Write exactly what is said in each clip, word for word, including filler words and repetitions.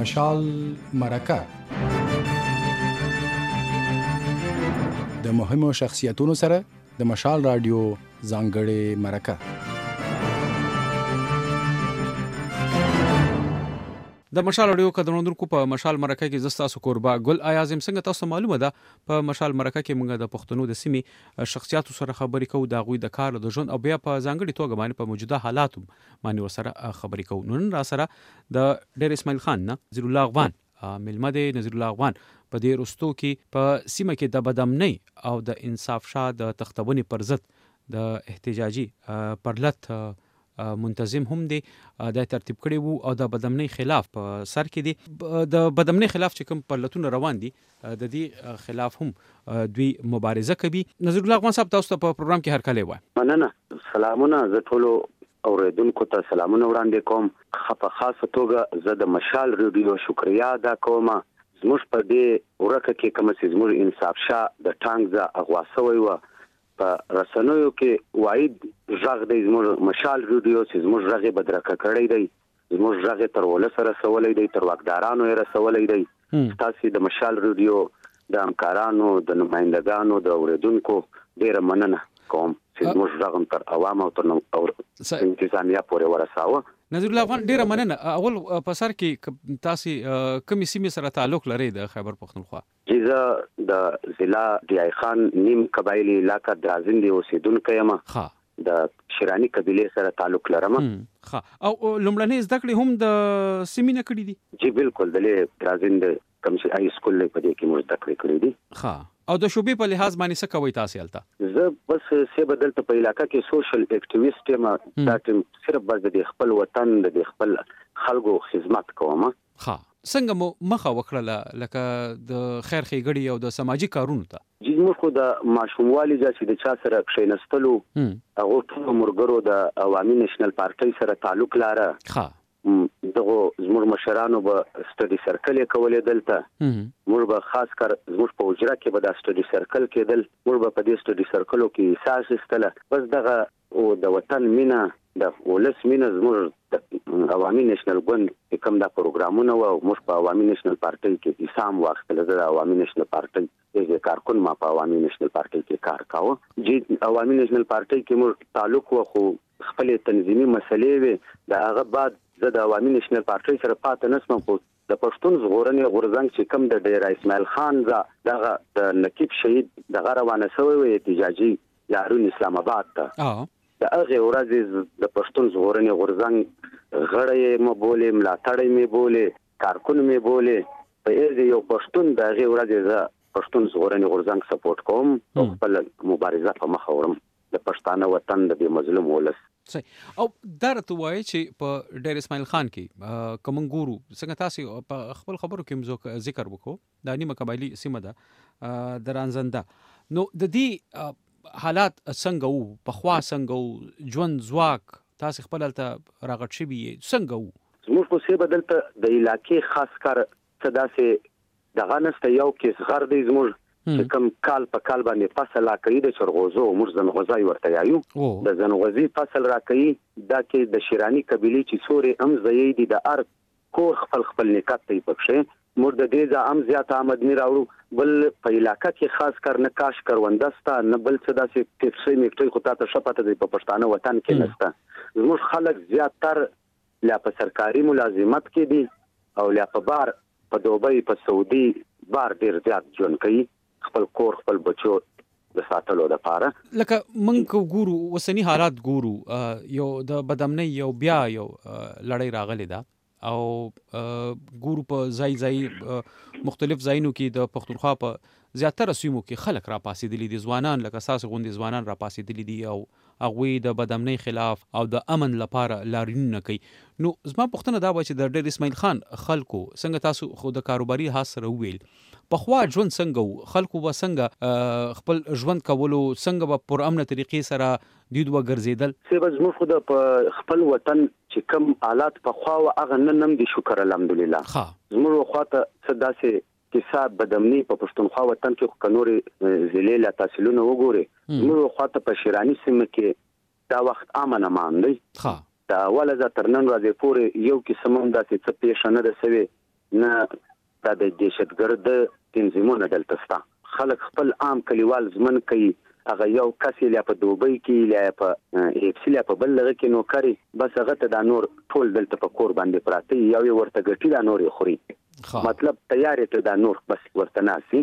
مشال مرکه د مهمو شخصیتونو سره د مشال رادیو ځانګړې مرکه. د مشال رادیو کډونونکو په مشال مرکه کې زستا سو قربا ګل اعظم څنګه تاسو معلومه ده په مشال مرکه کې موږ د پښتنو د سیمې شخصیتو سره خبرې کوو، د غوي د کار د ژوند او بیا په ځانګړي توګه باندې په موجوده حالاتو باندې ورسره خبرې کوو. نن را سره د ډیر اسماعیل خان نه نذیر الله افغان ملمد نذیر الله افغان په دې رستو کې په سیمه کې د بدامنۍ او د انصاف شاه د تختونې پر ضد د احتجاجي پرلط منتظم هم دی د ترتیب کړي وو او د بدامنۍ خلاف په سر کې دي. د بدامنۍ خلاف چې کوم پرلطونه روان دي د دې خلاف هم دوی مبارزه کوي. نذیر الله افغان صاحب تاسو ته په پروګرام کې هرکلی وایم. مننه. سلامونه. زه ټولو اوریدونکو ته سلامونه وړاندې کوم. په خاصه توګه زه د مشال رادیو شکریا ادا کوم. زموږ په دې ورکه کې کوم چې زموږ انصاف شاه د ټانګ ز اغواسوي و په رسنوي کې وايد ژغ د زموږ مشال رادیو چې زموږ ژغه بدرکه کړی دی، زموږ ژغه تر ولسره سوالې دی، تر واکدارانو یې رسولې دی. تاسو د مشال رادیو د همکارانو د نمائندګانو د اوریدونکو ډیره مننه کوم چې زموږ ژغم تر عوام او تر انتظامیه پورې ورساوه. نذیر الله افغان ډیره مننه. اول په سر کې تاسو کومې سیمې سره تعلق لري د خیبر پختونخوا؟ جزا د ضلع ډیای خان نیم قبایلی علاقہ درازندې اوسیدونکو یم. ها د شیرانی قبیله سره تعلق لرم. ها او لومړنۍ زده کړې هم د سیمې نه کړې دي؟ جی بالکل. د درازند کوم شي هاي سکول په دې کې موږ زده کړې کړې دي. ها او د شوبې په لحاظ باندې څه کوي تاسو هلته؟ زه بس څه بدلته په علاقہ کې سوشل اکټیویسټ یم. دا ټیم صرف بس د خپل وطن د خپل خلکو خدمت کوم. ها څنګه مو مخه وکړه لکه د خیر ښېګړې او د سماجی کارونو ته؟ جی موږ خو د ماشوموالي چې د چا سره کښینستلو هغه ټول مرګرو د عوامي نېشنل پارټي سره تعلق لاره. ها دغه زموږ مشرانو به سټډي سرکل کولې دلته. موږ به خاص کر زموږ په اجرا کې به د سټډي سرکل کېدل. موږ به په دې سټډي سرکلو کې احساس استله بس دغه او د وطن مینا د ولس مینا زموږ د عوامي نېشنل ګوند کوم دا پروګرامونه او موږ په عوامي نېشنل پارټي کې حساب واخیستل. د عوامي نېشنل پارټي د کارکون ما په عوامي نېشنل پارټي کې کار کاوه. جی عوامي نېشنل پارټي کې موږ تعلق و خو خپل تنظیمي مسلې وي د هغه بعد زه د عوامي نېشنل پارټي سره پاتې نسم. په د پښتون ژغورنې غورځنګ چې کوم د ډیر اسماعیل خان ز دغه د نقیب شهید دغه روانه شوی وي احتجاجي یارون اسلام آباد ته. د هغه ورځ د پښتون ژغورنې غورځنګ غړی مې بولې، ملاتړی مې بولې، کارکون مې بولې. په دې یو پښتون د هغه ورځ ز پښتون ژغورنې غورځنګ سپورټ کوم او خپل مبارزه په مخ وړم د پښتانه وطن د مظلوم ولس. صحیح. او درته وایي چې په ډیر اسماعیل خان کې کوم ګورو څنګه تاسو په خپل خبرو کې ذکر وکړو د نیمه قبایلی سیمه ده درانزنده، نو د دې حالات څنګه وو؟ په خوا څنګه وو؟ ژوند ځواک تاسو خپل ته راغټ شوی څنګه وو؟ زموږ په څه بدلته د علاقې خاص کر صدا سه دغه نسته یو کې غر دی زموږ چې کوم کال په کال باندې فصل راکړي د چرغوزو موږ زنغوزای ورته یایو. د زنغوزي فصل راکړي دا کې د شیرانی قبيله چې سوري ام زید د ار کور خپل خپل نکات ته پکښه موږ د دې ځا ام زیات آمدنی راوړو. بل په علاقې کې خاص کر نه کاش کروندستا نه بل څه داسې تفصیل میکټي خو تاسو شپته د پښتانه وطن کې نسته. زموږ خلک زیاتر لا په سرکاري ملازمت کې دي او لا په بار په دوبۍ په سعودي بار ډیر زیات ژوند کوي خپل کور خپل بچو د ساتلو لپاره. لکه موږ ګورو وسنی حالات ګورو یو د بدامنۍ یو بیا یو لړۍ راغلی ده او ګورو په ځای ځای مختلف ځایونو کې د پښتونخوا په زیاتره سیمو کې خلک را پاسېدلي دي، ځوانان لکه ساسو غوندي ځوانان را پاسېدلي دي او هغوی د بدامنۍ خلاف او د امن لپاره لارینونه کوي. نو زما پوښتنه دا وه چې د ډیر اسماعیل خان خلکو څنګه تاسو خو د کاروباري لحاظ سره وویل پخوا ژوند څنګه وو؟ خلکو به څنګه خپل ژوند کولو؟ څنګه به پر امنه طریقې سره دوی دوه ګرځېدل؟ څه به زموږ خو د خپل وطن چې کوم حالات پخوا و هغه نن هم دي شکر الحمدلله. زموږ خواته څه داسې کیسه بدامنۍ په پښتونخوا وطن کې خو کنوري ضلع لا تحصیلونه وګوري. زموږ خواته په شیرانی سیمه کې دا وخت امن امان دی. دا اوله ز تر نن ورځې پورې یو قسم هم داسې څه پیښ نه ده سوي نه د دهشتګرد تنظیمونه دلته شته. خلک خپل عام کلیوال ځمن کوي، هغه یو کس یې په دوبۍ کې یا په ایپسیل په بل لغه کې نوکری، بس هغه ته د نور ټول دلته په کور باندې پراته یو یو ورته ګټي د نور خوري. مطلب تیارې ته د نور بس ورته ناسي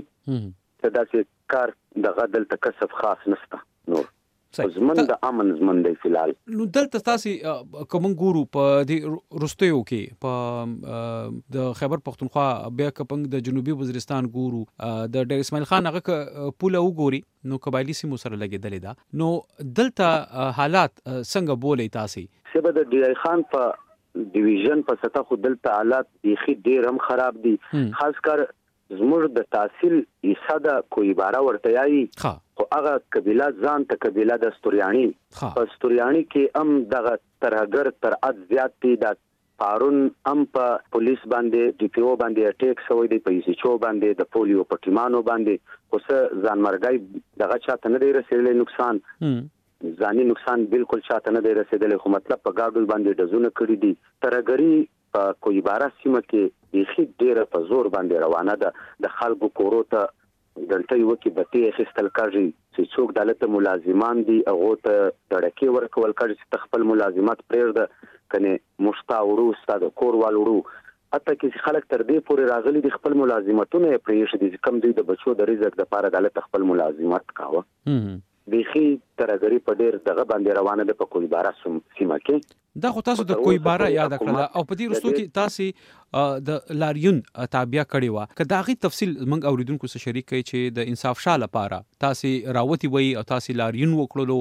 ته داسې کار دغه دلته کسب خاص نشته. نور زمن د امن زمن دی فلال. نو دلته تاسو کوم ګورو په دې رستیو کې په د خیبر پختونخوا بیا کپنګ د جنوبي وزیرستان ګورو د ډیر اسماعیل خان هغه پوله وګوري نو قبایلی سیمو سره لګیدلې ده. نو دلته حالات څنګه بولې تاسو؟ سبا د ډی خان په ډیویژن په سطح خو دلته حالات بیخي ډیر هم خراب دي. خاص کر زموږ د تحصیل ایساده کوئی بارا ورته یایي خو هغه قبیله ځان ته قبیله د استوریانی په استوریانی کې هم دغه ترهګر تر اد زیات دي. د پارون هم په پولیس باندې ډي پی او باندې اٹیک شوی دی، په ایسي چو باندې د پولیو پټیمانو باندې خو څه ځان مرګای دغه چاته نه دی رسیدلی نقصان ځاني نقصان بالکل چاته نه دی رسیدلی. خو مطلب په گاډول باندې دزونه کړی دي. ترهګری په کوئی بارا سیمه کې بیخي ډیره په زور باندې روانه ده. د خلکو کورو ته دلته یو کې بتې خستل کاږي چې څوک دلته ملازمان دي هغه ته ډړکې ورکول کاږي چې خپل ملازمت پرېږده کنه مشتاورو ستاسو کور والورو اته کې خلک تر دې پورې راغلي دي خپل ملازمتونه پرېښه دي کم دوی د بچو د رزق د لپاره دلته خپل ملازمت کاوه. بیخي ترګری په ډیر دغه باندې روانه ده په کوئی بارا سیمه کې. دا خو تاسو د کوئی بارا یاد کړل او په دې رستو کې تاسو د لاریون تابع کړي وا که دا غي تفصیل موږ اوریدونکو سره شریک کړي چې د انصاف شاه لپاره تاسو راوتی وي او تاسو لاریون وکړلو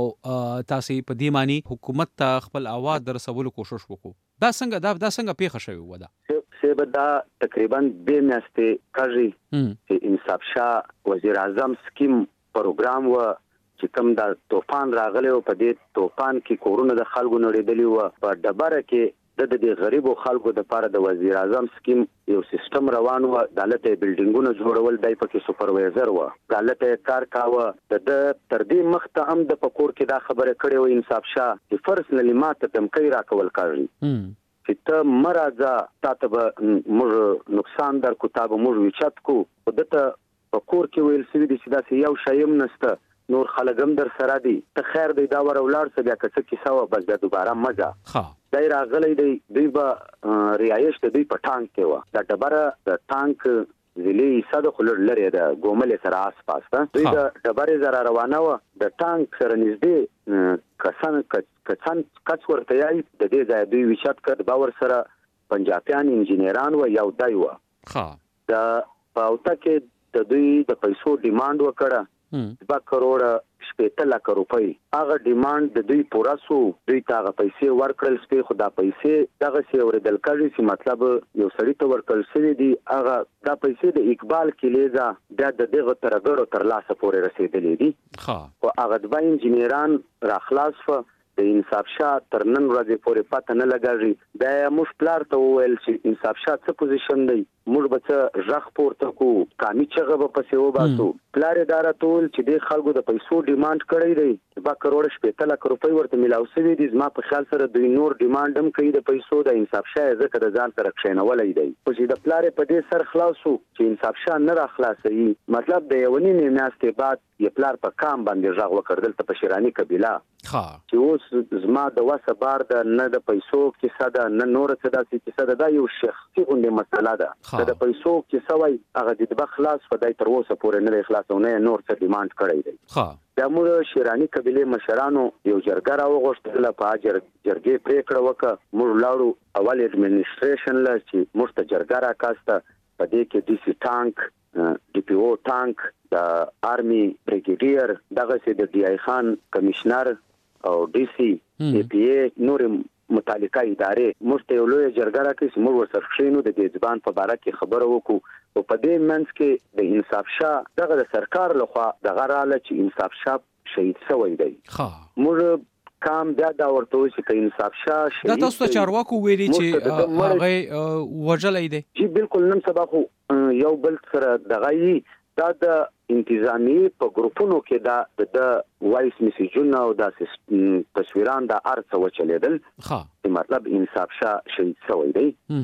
او تاسو په دې معنی حکومت ته خپل आवाज درسولو کوشش وکړو. دا څنګه دا دا څنګه پیښه شوی و؟ دا سبا دا تقریبا به میاشتې کاږي چې انصاف شاه وزیر اعظم سکیم پروګرام و چې کوم د طوفان راغلی او په دې طوفان کې کورونه د خلکو نړیدلی و. په ډبره کې د دې غریبو خلکو د لپاره د وزیر اعظم سکیم یو سیستم روان و. دالته بلډینګونه جوړول دای په کې سپروایزر و، دالته کار کاوه. د تر دې مخته هم د پکور کې دا خبره کړې و انصاف شاه چې فرض لماته تمکې راکول کاږي چې ته مرزه تاسو به موږ نقصان در کتاب موږ وچت کو ودته پکور کې ویل سوي دي چې دا یو شایم نسته نور خلګم در سره دي ته خیر دی دا ور ولار څه بیا کڅ کی سوا بس دا دوباره مزه ها دای راغلی دی دوی به ریایش د دوی په ټانک کې و. دا ډبره د ټانک ضلعي صد خلل لري د ګومل سره آس پاس ته دوی د ډبره زرا روانه و. د ټانک سره نږدې کسان کسان کڅ ورته یای د دې ځای دوی وشت کړ باور سره پنجابیان انجینران و یو دای و. ها دا پاوته کې د دوی د پیسو ډیماند وکړه با کروڑ شپږ لک روپۍ. هغه ډیماند د دوی پورا سو دوی تاغه پیسې ورکړل سپې خدا پیسې دغه سی اوریدل کړي چې مطلب یو سړی ته ورکړل سوي دي هغه دا پیسې د اقبال کلیزا د دغه ترګړو تر لاسه پورې رسیدلې دي. ها او هغه د انجینران را خلاص و د انصاف شاه تر نن ورځې پورې پته نه لګاږي. دا موږ پلار ته وویل چې انصاف شاه څه پوزیشن دی موږ به څه ژغ پورته کو کامي چغه به پسې وباسو. پلار اداره ټول چې د خلکو د پیسو ډیماند کړی دی با کروڑ شپږ لک روپۍ ورته ملاو سوي دي. زما په خیال سره دوی نور ډیماند هم کوي د پیسو د انصاف شاه ځکه د ځان سره کښینولای دی خو چې د پلار په دې سر خلاصو چې انصاف شاه نه را خلاصي مطلب د یو نیمه میاشتې بعد یې پلار په کام باندې ژغ وکړل ته په شیرانی قبیله ها چې اوس زما د وسه بار د نه د پیسو کې صدا نه نور څه داسې چې صدا دا یو شخصي غونډه مسله ده د پیسو کې سوي هغه د بخلاص په دای تر اوسه پورې نه خلاصونه نور څه ډیماند کړی دی. ها د موږ شیرانی قبیله مشرانو یو جرګه راوغوښتل په اجر جرګې پریکړه وکړه. موږ لاړو اول اډمنستریشن لا چې موږ ته جرګه راکاسته په دې کې ډي سي ټانک ډي پی او ټانک د آرمي بریګیډیر دغه سي د ډي آی خان کمشنر او ډي سي ای پی ای نور متعلقه ادارې مشته یو لوی جرګه راکړي چې موږ ورسره شینو د دې ځبان په اړه کې خبرو وکړو او په دې منځ کې د انصاف شاه دغه د سرکار لخوا دغه رااله چې انصاف شاه شهید شوی دی. ها موږ کام بیا دا ورته چې انصاف شاه شهید دا تاسو ته چارواکو ویلي چې هغه وجلې دی چې بالکل نن سبا خو یو بل سره دغه دا د انتظامی په ګروپونو کې دا د وایس میسیجونه او د تصویران د ارڅ وچلیدل. ها مطلب انصاف شاه شهید شوی دی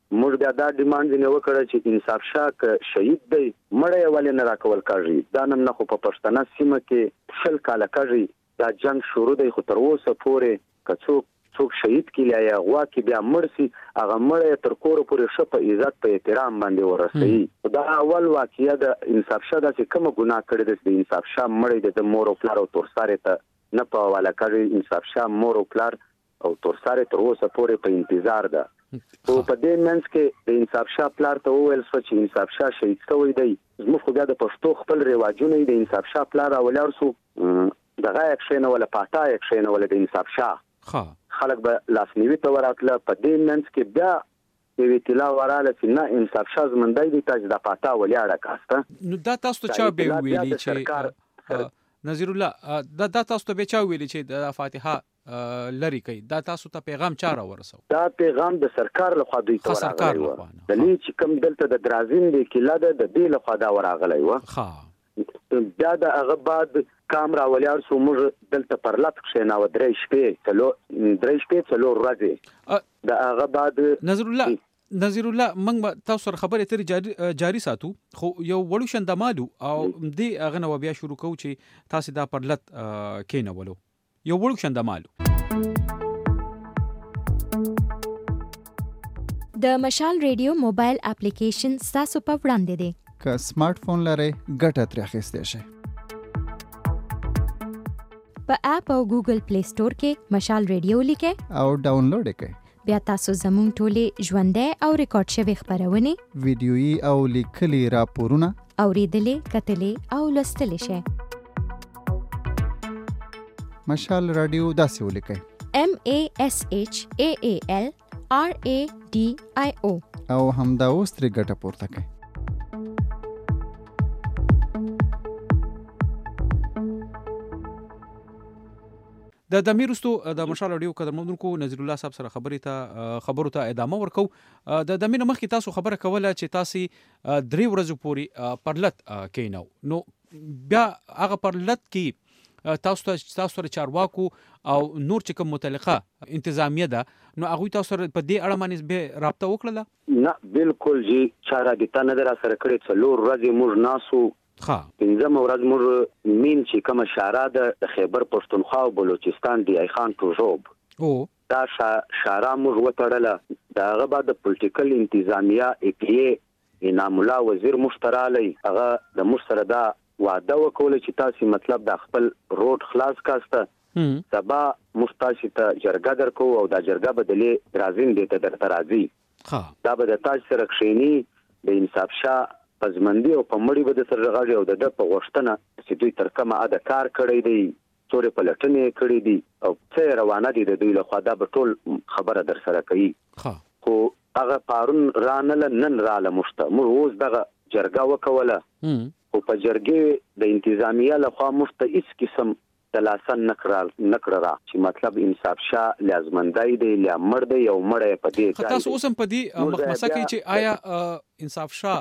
موږ بیا دا ډیماند نه وکړ چې انصاف شاه ک شهید دی مړی ولې نه راکول کاږي دا نن نه خو په پښتنه سیمه کې شل کاله کاږي دا جنگ شروع دی خو تر اوسه پورې کڅوک څوک شهید کیلا یا غوا کې بیا مرسي هغه مړی تر کور پورې شپ عزت په احترام باندې ورسي دا اول واقعیا د انصاف شاه د کوم ګناه کړی د انصاف شاه مړی د مور او پلار او تورساره ته نه په والا کړی انصاف شاه مور او پلار او تورساره تر اوسه پورې په انتظار ده او په دې منځ کې د انصاف شاه پلار ته وویل چې انصاف شاه شهید شوی دی زموږ خو بیا د پښتو خپل رواجونه د انصاف شاه پلار اولار سو دغه اکشن ولا پاتا اکشن ولا د انصاف شاه ها خلک به لاسنیوي ته وراتله په دې منځ کې بیا د ویتلا وراله چې نه انصاف شاه زمندای دي تاج د پاتا ولیاړه کاسته نو دا تاسو ته چا به ویلي چې نذیر الله دا دا تاسو ته به چا ویلي چې د فاتحه لری کوي دا تاسو ته پیغام چاره ورسو دا پیغام د سرکار له خوا دوی ته ورغلی و د لې چې کوم دلته د درازین د کله د دې له خوا دا ورغلی و ها بیا د هغه بعد کامرا ولیار سو موږ دلته پرلط خښنه و درې شپې تلو درې شپې تلو ورځې د هغه بعد نذیر الله نذیر الله موږ تاسو سره خبرې تر جاری جاری ساتو خو یو وړو شندمالو او دې هغه نو بیا شروع کوو چې تاسو دا پرلط کینولو یو وړو شندمالو د مشال ریډیو موبایل اپلیکیشن تاسو په وړاندې دی که سمارټ فون لرئ ګټه ترې اخیستی شئ په اپ او ګوګل پلی سٹور کې مشال ریډیو لیکئ او ډاونلوډ یې کړئ بیا تاسو زموږ ټولې ژوندۍ او ریکارډ شوې خپرونې ویډیويي او لیکلي راپورونه اوریدلې کتلې او لوستلې شئ مشال رادیو داسې ولیکئ M A S H A A L R A D I O او همدا اوس ترې ګټه پورته کړئ د دمیرستو د مشال اډیو قدرمنونکو نذیر الله صاحب سره خبرې ته خبرو ته ادامه ورکو د دمینه مخکې تاسو خبره کوله چې تاسو درې ورځې پورې پرلط کینو نو بیا هغه پرلط کې تاسو ته تاسو سره چارواکو او نور چې کوم متعلقه انتظامیه ده نو هغه تاسو سره په دې اړه باندې به رابطه وکړه نه بالکل جی چاره دي تنه در سره کړی څلور ورځې موږ ناسو ها پنځم ورځ موږ مين چې کوم شاره د خیبر پښتونخوا او بلوچستان دی ای خان توجوب او دا شاره موږ وټړله دا هغه بعد د پولیټیکل انتظامیه ای پی ای انعام الله وزیر مشترالی هغه د مشترا دا وعده وکول چې تاسو مطلب د خپل روډ خلاص کاسته سبا مستاشي ته جرګه درکو او دا جرګه بدلې درازین دې ته درته راځي ها دا به د تاج سره کښینی د انصاف شاه پزمندي او په مړی به د سره غاړي او د په غوښتنه چې دوی تر کومه اده کار کړی دی څورې پلټنې کړې دي او څه روانه دي د دوی له خوا دا به ټول خبره در سره کوي ها خو هغه پارون رانل نن رااله مشته موږ اوس دغه جرګه وکوله او په جرګې د انتظامیه له خوا مشته هیڅ قسم تلاسن نکرال نکړه چې مطلب انصاف شاه لازمندای دی یا مړ دی او مړ په دې ځای تاسو اوس هم په دې مخمسه کې چې آیا انصاف شاه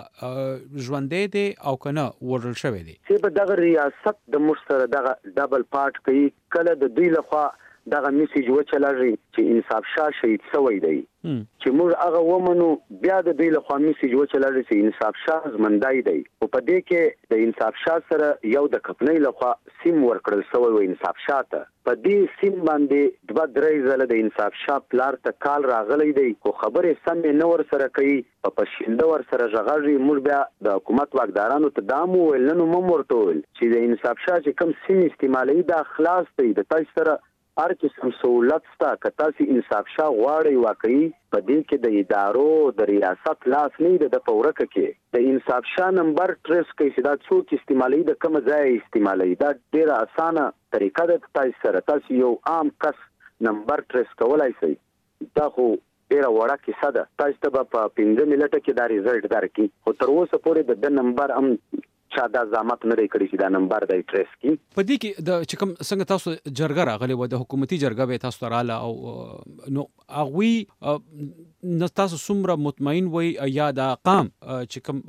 ژوندې دی او کنه ورل شوی دی چې په دغه ریاست د مشترک دغه ډبل پارت کوي کله د دوی لخوا دغه میسج وچلږي چې انصاف شاه شهید شوی دی چې موږ هغه ومنو بیا د دوی لخوا میسج وچلږي چې انصاف شاه ژوندای دی او په دې کې د انصاف شاه سره یو د کپنۍ لخوا سیم ورکړل شوی و انصاف شاه ته په دې سیم باندې دوه درې ځله د انصاف شاه پلار ته کال راغلی دی خو خبره سمې نه ور سره کوي په پښینده ور سره ژغړي موږ بیا د حکومت واکدارانو ته دامو ول نو مم ورته ول چې د انصاف شاه چې کوم سیم استعمالي دا خلاص دی د تاسو سره هر قسم سہولت ستا که تاسو انصاف شاه غواړئ واقعي په دې کې د ادارو د ریاست لاس نه د پورکه کې د انصاف شاه نمبر ټریس کې چې دا څوک استعمالي د کوم ځای استعمالي دا ډیره اسانه طریقه ده تاسو سره تاسو یو عام کس نمبر ټریس کولای شئ دا خو ډیره وړه کیسه ده تاسو ته په پنځه منټه کې دا ریزلټ درکړي خو تر اوسه پورې د نمبر هم چا دا زحمت نه کړی چې دا نمبر د ټریس کی په دې کې د چې کوم څنګه تاسو جرګه راغلی و د حکومتي جرګه به تاسو رااله او نو اغوی نو تاسو څومره مطمئن وي یا د قام چې کوم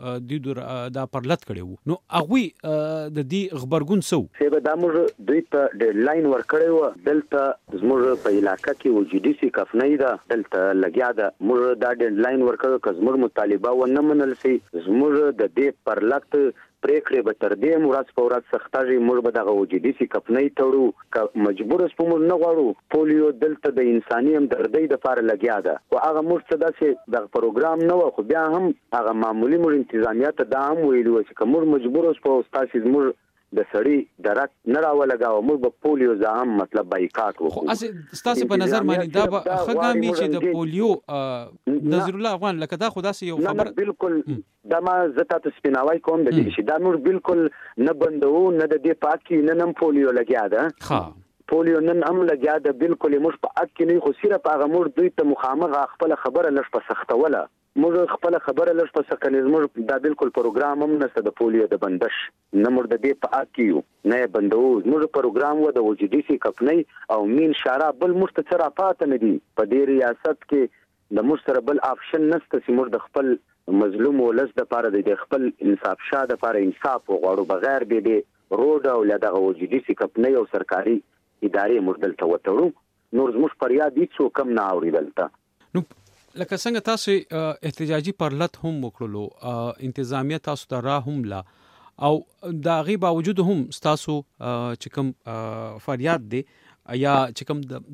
د دا پرلط کړي وو نو هغه د دې خبرګون سو چې به د موږ دوی ته ډیډلاین ورکړی و دلته زموږ په علاقې کې وجودي سي کفنۍ ده دلته لګیا ده موږ دا ډیډلاین ورکړو که زموږ مطالبه و نه منل سي زموږ د دې پرلط پریکړې به تر دې مراد په ورځ سختاږي موږ به دغه وجودي سي کفنۍ تړو که مجبور اسو موږ نه غواړو پولیو دلته د انساني همدردۍ لپاره لګیا ده او هغه موږ څه داسې د پروګرام نه و خو بیا هم هغه معمولی موږ انتظامیات دا هم ویلو چې کوم مجبور اسو تاسو موږ د سړی درک نه راولګاو موږ په پولیو ځام مطلب بایکاټ وکړو خو تاسو په نظر باندې دا به خګامي چې د پولیو نظر الله افغان لکه دا خدا سي یو خبر بالکل دا ما زتا ته سپیناوي کوم د دې شي دا نور بالکل نه بندو نه د دې پاکي نه نم پولیو لګیا ده ها پولیو نن هم لګیا ده بالکل موږ په اټ کې نه خو صرف هغه موږ دوی ته مخامخ خپل خبره لږ په سختوله موږ خپل خبره لږ په سکنیز موږ دا بالکل پروګرام هم نشته د پولیو د بندش نه موږ د دې په اټ کې نه بندو موږ پروګرام و د وجودي سي کفنۍ او مين شارع بل مستتر پات نه دي په دې ریاست کې د مستربل آپشن نشته چې موږ د خپل مظلوم ولس د لپاره د خپل انصاف شاده لپاره انصاف وغواړو بغیر به دې روډ او لدغه وجودي سي کفنۍ او سرکاري ادارې موږ دلته وټړو نور زموږ پریاد هیڅ کم نه اوریدلته نو لکه څنګه تاسو احتجاجي پرلط هم وکړلو انتظامیه تاسو ته را هم لا او دا غي باوجود هم تاسو چې کوم فریاد دی یا چې کوم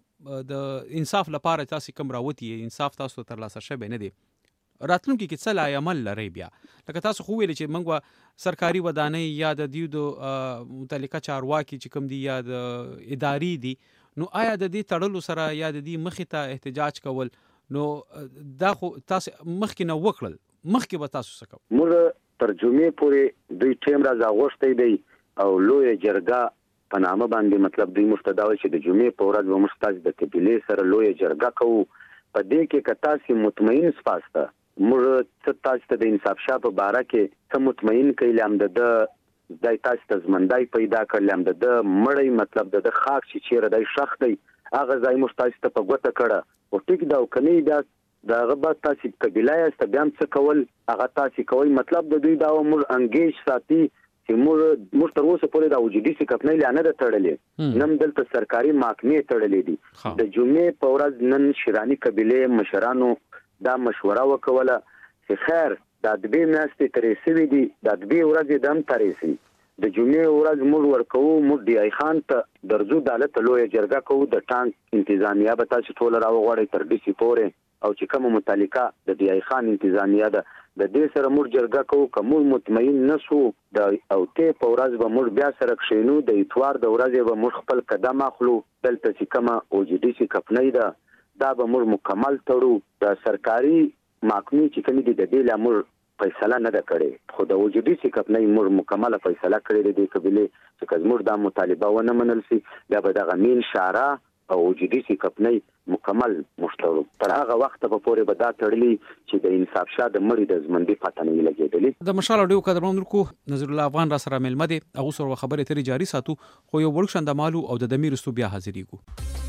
د د انصاف لپاره تاسو کوم راوتی انصاف تاسو تر لاسه شبه نه دی راتلونکي کې څه لا عمل لري بیا لکه تاسو خو ویل چې موږ سرکاري ودانۍ یا د دیو د متعلقه چارواکي چې کوم دی یا د اداري دي نو آیا د دې تړلو سره یا د دې مخې ته احتجاج کول نو دا خو تاسو مخکې نه وکړل مخکې به تاسو څه کوم موږ ترجمه پورې دوی ټیم را زغوښتې دی او لوی جرګه په نامه باندې مطلب دوی مستداوي چې د جمعې په ورځ به مستاج د قبيله سره لوی جرګه کوو په دې کې کتا سي مطمئن سپاسته موږ څه تاسو ته د انصاف شاه په باره کې څه مطمئن کړم د د دای تاسو ته زمندای پیدا کړم د د مړی مطلب د خاک چې چیرې دای شخ دی هغه ځای مستاج ته په ګوته کړه او ټیک دا کني دا د غبا تاسو قبيله است بیا څه کول هغه تاسو کوي مطلب د دوی دا موږ انګیج ساتي چې موږ موږ تر اوسه پورې دا وجودي سي کفنۍ لانه د تړلې نن دلته سرکاري محکمې تړلې دي د جمعې په ورځ نن شیرانی قبيله مشرانو دا مشوره وکوله چې خیر د دبي میاشتې ترې سوي دي د دبي ورځې دم ترې سي د جمعې ورځ موږ ورکو موږ دی ای خان ته درځو دالت لوی جرګه کوو د ټانک انتظامیه به تاسو ټول راوغړی تر دې سي پورې او چې کوم متعلقه د دی ای خان انتظامیه ده د دې سره موږ جرګه کوو کوم مطمئن نشو د او ته په ورځ به موږ بیا سره کښینو د اتوار د ورځې به موږ خپل قدم اخلو دلته چې کومه او جی ډی سي کفنۍ ده دا به موږ مکمل تړو د سرکاري محکمې چې کوم دي د دې لامل فیصله نه ده کړې خو د وجودي سي کفنۍ موږ مکمله فیصله کړې ده قبيله چې کزمور دا مطالبه ونه منل سي بیا به د غمین شارع او وجودي سي کفنۍ مکمل مشترو تر هغه وخت په پورې به دا تړلي چې د انصاف شاه د مړي د زمندي پاتنه لګېدلې د مشال اډیو قدرمن کو نظر الله افغان را سره ملمه دي هغه سره خبره تری جاری ساتو خو یو ورکشن د مالو او د دمیر استو بیا حاضرې کو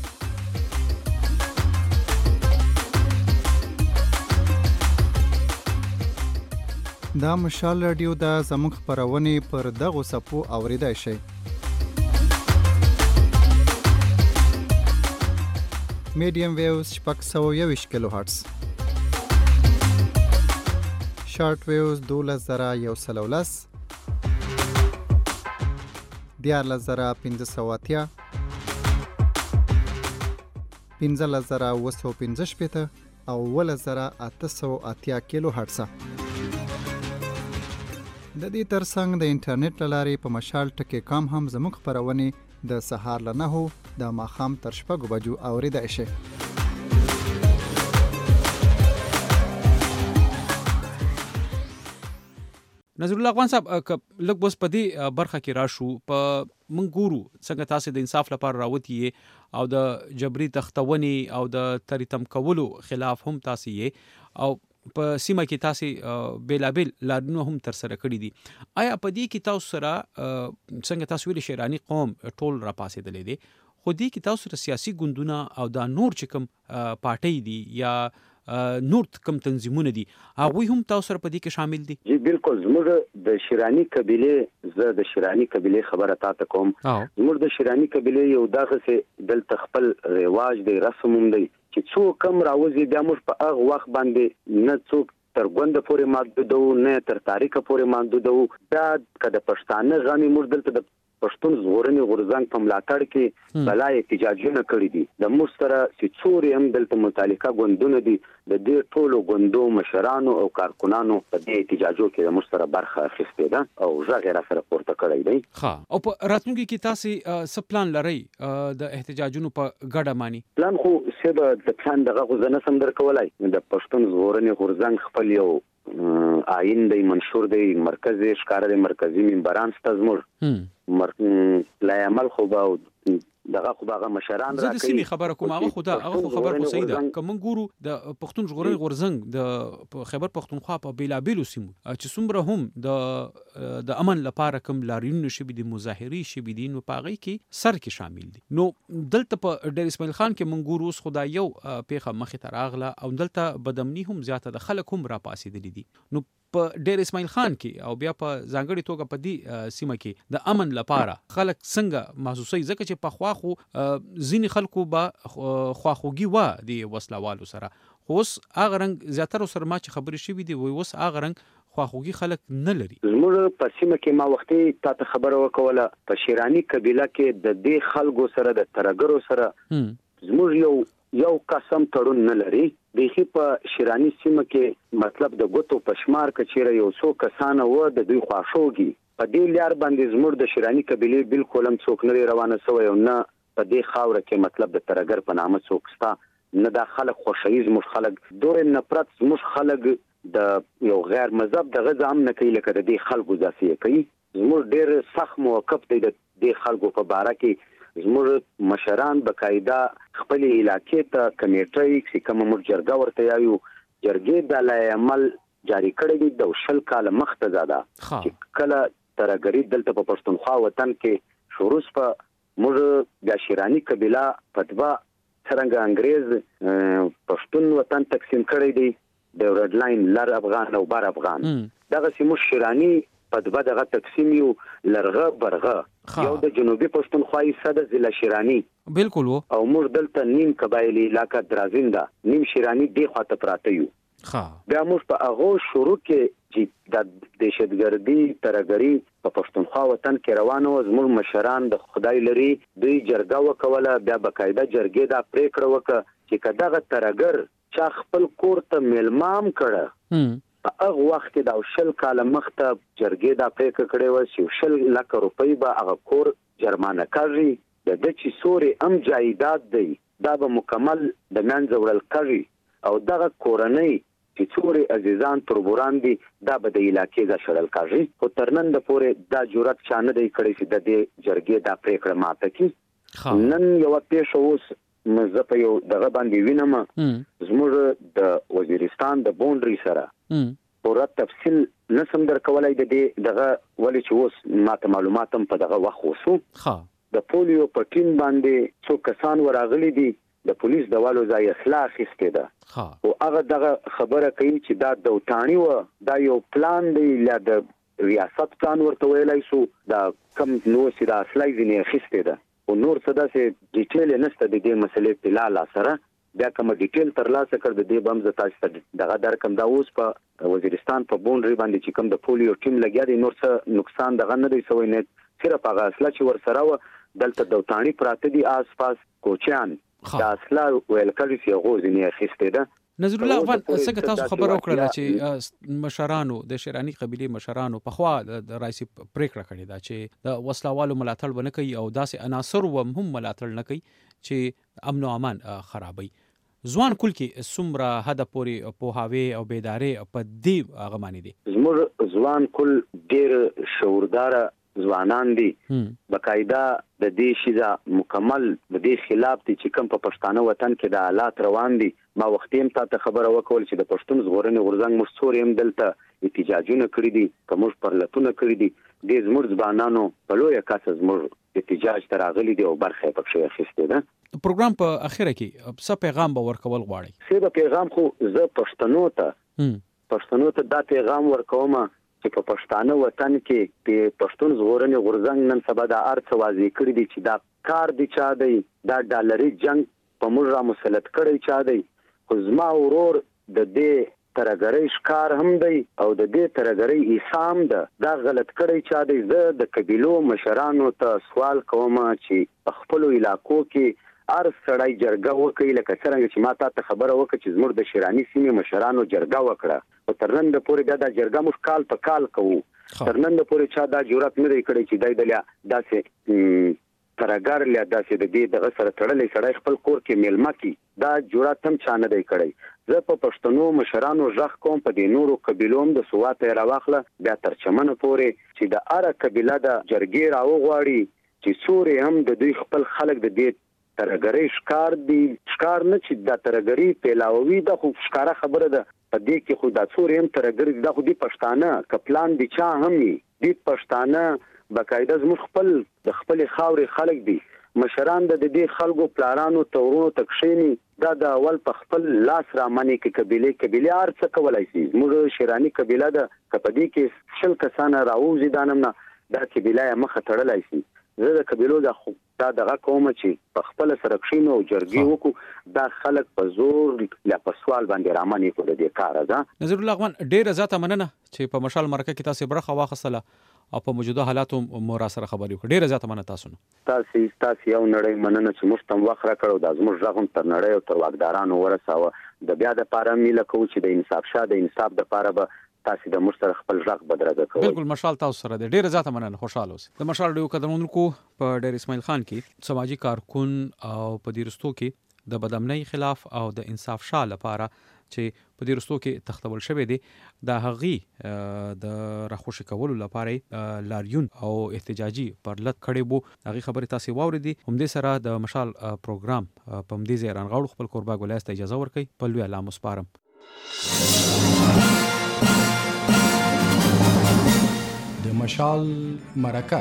دا مشال رادیو دا زموږ خبرونه پر دغه صفو اوریدای شي میډیم ویوز شپږ سوه یوویشت کیلو هرتز شارټ ویوز دولس زره یو سل او لس دیارلس زره پنځه سوه اتیا پنځلس زره اوه سوه پنځه شپېته او اوولس زره اته سوه اتیا کیلو هرتز د دې ترڅنګ د انټرنیټ له لارې په مشال ټکی کام هم زموږ خبرونه د سهار له نهو د ماښام تر شپږو بجو اوریدای شي نظر الله افغان صاحب لږ بس په دې برخه کې راشو په من ګورو څنګه تاسو د انصاف لپاره راوتی او د جبري تختونې او د تریتم کولو خلاف هم تاسو یې او په سیمه کې تاسو بیلابل لارنو هم تر سره کړی دي آیا په دې کې تاسو سره څنګه تاسو ویل شیرانی قوم ټول را پاسېدلې دي خو دې کې تاسو سره سیاسي ګوندونه او دا نور چې کوم پارټي دي یا نور کم تنظیمونه دي هغه هم تاسو سره په دې کې شامل دي؟ جی بالکل. زموږ د شیرانی قبيله زه د شیرانی قبيله خبره تاسو کوم. زموږ د شیرانی قبيله یو دغه دلته خپل رواج دی، رسم هم دی چې څوک کم راوځي بیا موږ په هغه وخت باندې نه څوک تر ګوند پورې محدود وو نه تر تاریخ پورې محدود وو. دا کده پښتانه غني موږ دلته د پښتون ژغورنې غورځنګ په ملاتړ کې بلای احتجاجونه کړی دي. د مستره چې څوري هم دلته متعلقه غوندونه دي د دې ټولو غوندو مشرانو او کارکونانو په دې احتجاجو کې د مستره برخه اخیستې ده او ژغه را سره پورته کړی دی. ها او په راتلونکي کې تاسو څه پلان لرئ د احتجاجونو په ګډه معنی؟ پلان خو سبا د پلان دغه غوښنه سم درکولای. د پښتون ژغورنې غورځنګ خپل یو آئین دی، منشور دی، مرکزي ښکار دی، مرکزي منبران ستاسو مر لا عمل خو به دغه خو هغه مشران راکړي. زه د سیمې خبره کوم، هغه خو دا هغه خبر خو صحیح ده. کوم ګورو د پښتون ژغورنې غورځنګ د خیبر پښتونخوا په بیلابیلو سیمو چې څومره هم د د امن لپاره کوم لاریون شوي دي، مظاهري شوي دي، نو په هغه کې سر کې شامل دي. نو دلته په ډیر اسماعیل خان کې مونږ ګورو اوس خدای یو پیخه مخې ته راغله او دلته بدامني هم زیاته د خلک هم را پاسېدلي دي. نو په ډیر اسماعیل خان کې او بیا په ځانګړي توګه په دې سیمه کې د امن لپاره خلک څنګه محسوسي؟ ځکه چې په خوا خو ځینې خلکو به خواخوږي و د وسلوالو سره، خو اوس هغه رنګ زیاتره سره ما چې خبرې شوي دي وایي اوس هغه رنګ خواخوږي خلک نه لري. زموږ په سیمه کې ما وختي تاسو خبره وکوله په شیرانی قبيله کې د دې خلکو سره د ترګرو سره زموږ یو یو قسم تړون نه لري. دغه په شیرانی سیمه کې مطلب د ګوتو پشمار کچېره یو څو کسانه و د دوی خواښوږي په دې لار باندې زموږ د شیرانی قبيله بالکل هم څوک نه روانه سوی او نه په دې خاور کې مطلب د ترګر په نامه څوک ستا نه د خلک خوشایي زموږ خلک دوه نفرت زموږ خلک د یو غیر مذهب د غزام نه کوي لکه د دې خلکو ځاسي کوي. زموږ ډېر سخت موقف دی د دې خلکو په باره کې. زموږ مشران بقاعده خپل علاقې ته کمیټې چې کوم موږ جرګه ورته یایو جرګې د لای عمل جاری کړی دی د شل کال مخته زاده چې کله ترګری دلته په پښتونخوا وطن کې شروع په موږ د شیرانی قبيله فتوا څنګه انګريز پښتون وطن تقسیم کړی دی د ریډ لاین لر افغان او بر افغان. دغه سیمو شیرانی فتوا دغه تقسیم یو لرغه برغه یو د جنوبي پښتونخوا صد ضلع شیرانی بالکل وو او موږ دلته نیم قبایلی علاقہ درازنده نیم شیرانی دی خواته پراته یو. ها بیا موږ په هغه شروع کې چې د دهشتګردي ترګری په پښتونخوا وطن کې روانو زموږ مشران د خدای لري دوی جرګه وکوله. بیا بقاعده جرګې دا پریکړه وکړه چې کداغه ترګر چا خپل کور ته ملمام کړه په هغه وخت د شل کال مخته جرګې دا پریکړه کړې و چې شل لک روپۍ به هغه کور جرمانه کوي د د چې سوري ام جایداد دی دا به مکمل د منځ وړل کوي او دغه کورنۍ چې څوري عزیزان تربوران دي دا به د علاقې د شړل کوي. خو ترنن د پورې دا جرأت چانه دی کړی چې د دې جرګې دا پریکړه ماته کړي. نن یو پیښه اوس مزه په یو دغه باندې وینم زموږ د وزیرستان د بونډري سره پوره تفصیل نسم در کولای د دې دغه ولې چې اوس ماته معلومات هم په دغه وخت وسو. ها د پولیو په ټیم باندې څو کسان وراغلي دي د پولیس د والو ځای اصلاح اخیسته ده. ها او هغه دغه خبره کوي چې دا د وټانی و دا یو پلان دی لا د ریاست پلان ورته ویلای شو دا کم نو چې دا اصلاح ځینې اخیسته ده او نور څه داسې ډیټیل نشته د دې مسلې په لاله سره. بیا کوم ډیټیل ترلاسه کړ د دې بم ز تاسو دغه در کوم دا اوس په وزیرستان په بونډري باندې چې کوم د پولیو ټیم لګیا دی نور څه نقصان دغه نه دی سوی نه صرف هغه اصله چې ور سره و دلته د وټانی پراته دي آس پاس کوچیان دا اصله ویل کړي چې غوځنی اخیسته ده. نظر الله افغان څنګه تاسو خبر وکړه چې مشرانو د شیرانی قبيله مشرانو په خوا د رئیس پریکړه کړې ده چې د وسلوالو ملاتړ ونه کوي او داسې عناصر و هم ملاتړ نه کوي چې امن او امان خرابوي. ځوان کول کې سمره هدا پوری پوهاوی او بیداری په دې هغه معنی دي زموږ ځوان کول ډېر شعوردار ځوانان دي بقاعده د دې شیزه مکمل د دې خلاف دي چې کوم په پښتانه وطن کې د حالات روان دي. ما وختیم ته خبره وکول چې د پښتون ژغورنې غورځنګ مشورې هم دلته احتجاجونه کړی دي کوم پرلتونه کړی دي د زموږ ځوانانو په لوی کاسه زموږ احتجاج تر راغلي دی او برخه پکې اخیسته ده. پروګرام په اخره کې څه پیغام به ورکول غواړي؟ څه پیغام خو زه پښتنو ته پښتنو ته دا پیغام ورکوم چې په پښتانه وطن کې په پښتون زغورنې غورځنګ نن سبا د ارڅ واځي کړی دی چې دا کار دی چا دی دا ډالري جنگ په موږ را مسلط کړی چا دی. خو زما ورور د دې ترګری ښکار هم دی او د دې ترګری ایسام ده دا غلط کړی چا دی. زه د قبيلو مشرانو ته سوال کوم چې خپل علاقو کې ار سړی جرګه وکړي لکه څنګه چې ما ته خبره وکړه چې زموږ د شیرانی سیمې مشرانو جرګه وکړه او تر نن پورې دا د جرګه مش کال په کال کوو. تر نن پورې چا دا جرأت نه کړی چې دای دلیا داسې ترګر لیا داسې د دې دغه سره تړلې سړی خپل کور کې میلمه کی دا جرأت هم چا نه دی کړی. زه په پښتنو مشرانو ژغ کوم په دې نورو قبيلوم د سواته راوخله بیا تر چمن پورې چې د اره قبيله د جرګې راوغواړي چې سوري هم د دوی خپل خلک د دې ترګری ښکار دی ښکار نه چې د ترګری پیلاوي د خو ښکارا خبره ده په دې کې خو د سوري هم ترګری د خو دی پښتانه کپلان دي چا هم دي پښتانه بقاعده زموږ خپل د خپل خاوري خلک دي مشران د دې خلکو پلارانو تورونو تکشینی دا د اول په خپل لاس را منی کې قبيله قبيله ارڅ کولای شي. موږ شیرانی قبيله د کپدی کې شل کسانه راوځي دانم نه دا قبيله مخه تړلای شي. زه د قبيلو د خو دا دغه کوم چې په خپل سره کښینو او جرګي وکړو دا خلک په زور لا په سوال باندې رامنې کول دي کار ده. نظر الله افغان ډېر زیاته مننه چې په مشال مرکه کې تاسو برخه واخصله او په موجوده حالاتو مور سره خبرې وکړې. ډېر زیاته مننه تاسو نه تاسو تاسو یو نړۍ مننه چې مستم وخت را کړو د زموږ ځغم تر نړۍ او تر واګدارانو ورساوه د بیا د پاره میله کو چې د انصاف شاده انصاف د پاره به تاسو د مشتر خپل ځغ بدرګه کوي. بالکل مشال تاسو سره د ډیره زیاته مننه خوشاله اوسئ. د مشال ډیو قدرمنونکو په ډیر اسماعیل خان کې سماجی کارکون او په دیرستو کې د بدامنۍ خلاف او د انصاف شاه لپاره چې په دیرستو کې تختول شوی دی د هغي د راخوشي کولو لپاره لاریون او احتجاجي پرلط کړي وو هغه خبره تاسو واوریدي. هم دې سره د مشال پروګرام په مدي زیران غوړ خپل کوربا ولایت ته اجازه ورکړي. په لوی الله مسپارم. د مشال مرکه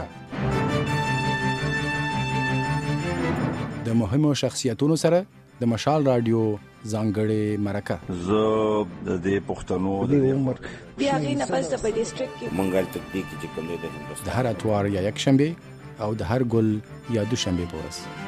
د مهمو شخصیتونو سره د مشال رادیو ځانګړې مرکه. زه د دې پښتنو د عمر بیا غینه پس په ډیسټریکټ کې منګل تکتیک چې کوم د هندوستان د هر اتوار یا یک شنبه او د هر ګل یا دو شنبه پورس